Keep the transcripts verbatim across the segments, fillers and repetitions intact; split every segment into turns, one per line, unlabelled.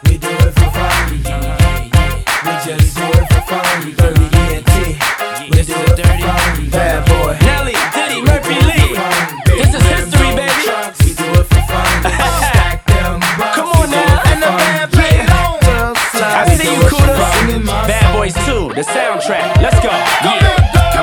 We do it for fun. We just do it for fun. We dirty E N T. We do it for fun. Bad boy.
Nelly, Diddy, Murphy, Lee. This is history, baby.
We do it for fun. Stack them bucks.
Come on now, and the band play it on. I see you, Kuda. Bad Boys two, the soundtrack. Let's go. Yeah.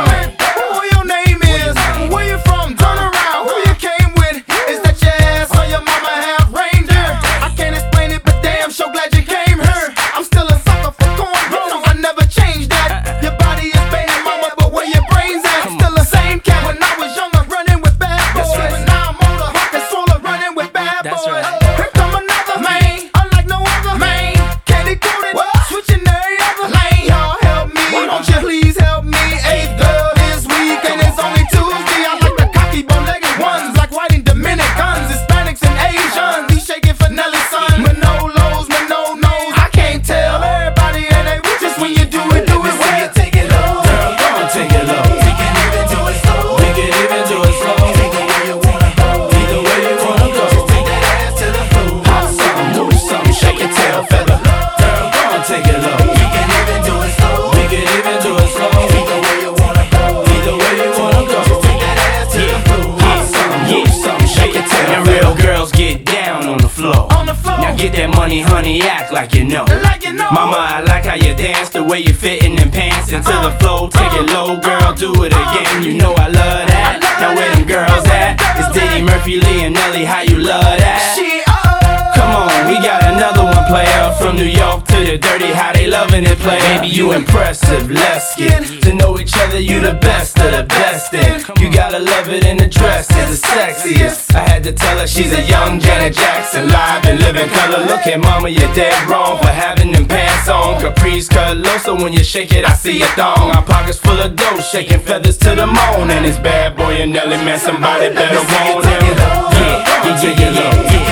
Get that money, honey, act like you know.
Like you know.
Mama, I like how you dance, the way you fit in them pants into the flow. Take it low, girl, do it again. You know I love that. Now where them girls at? It's Diddy, Murphy, Lee, and Nelly. How you love that? Come on, we got another one, player. From New York to the dirty, how they loving it, play. Baby, you impressive. Let's get to know each other. You the best of the best. And you gotta love it in the dress. It's the sexiest. I had to tell her she's a young Janet Jackson, live and living color. Look at mama, you're dead wrong for having them pants on. Caprice cut low, so when you shake it, I see a thong. Our pockets full of dough, shaking feathers to the moon. And it's Bad Boy and Nelly, man, somebody better want him. Yeah, yeah, yeah, yeah, yeah, yeah.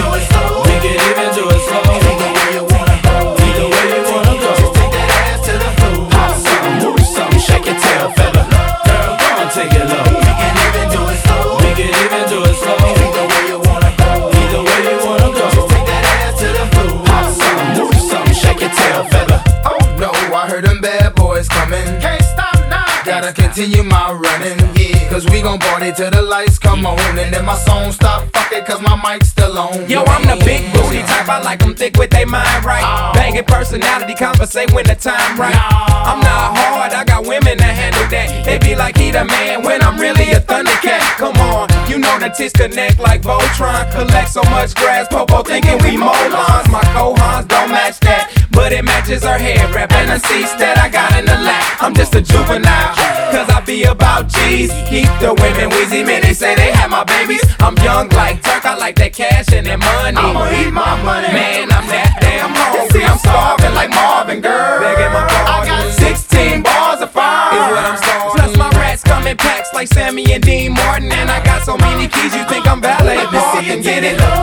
We can even do it slow. Either way you wanna go. Either way you wanna go. Just take that ass to the floor. Pop something, move something, shake your tail feather. Girl, go and take it low. We can even do it slow. We can even do it slow. Either way you wanna go. Either way you wanna go. Just take that ass to the floor. Pop something, move something, shake your tail feather.
Oh no, I heard them bad boys coming. Can't stop now. Gotta continue my running, yeah. Cause we gon' party till the lights come on. And then my song stop, fuck it, cause my mic's still on.
Yo, I'm the big booty type, I like them thick with they mind right.
Oh.
Banging personality, conversate when the time right.
No.
I'm not hard, I got women that handle that. They be like he the man when I'm really a thundercat. Come on, you know the tits connect like Voltron. Collect so much grass, Popo thinking we molons. My co-hons don't match that, but it matches her hair wrap and the seats that I got in the lap. I'm just a juvenile, cause I be about G's. Keep the women wheezy, man, they say they have my babies. I'm young like Turk, I like that cash and that money.
I'ma eat my money.
Man, I'm that damn hungry, I'm starving like Marvin, girl. Begging my pardon. I got sixteen bars of fire, is what I'm starving. Plus my rats come in packs like Sammy and Dean Martin. And I got so many keys, you think I'm valet parking. Get it?